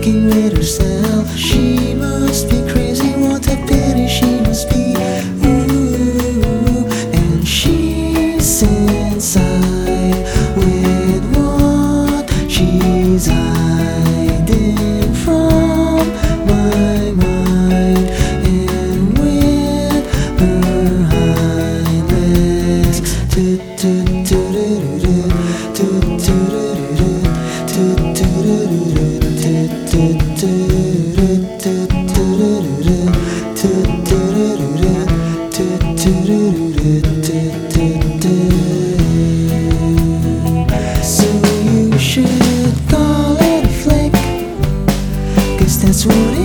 thinking with herself, she must be crazy, what a pity she must be. Ooh, and she's inside with what she's hiding from my mind, and with her hind legs. So you should call it a flick, 'cause that's what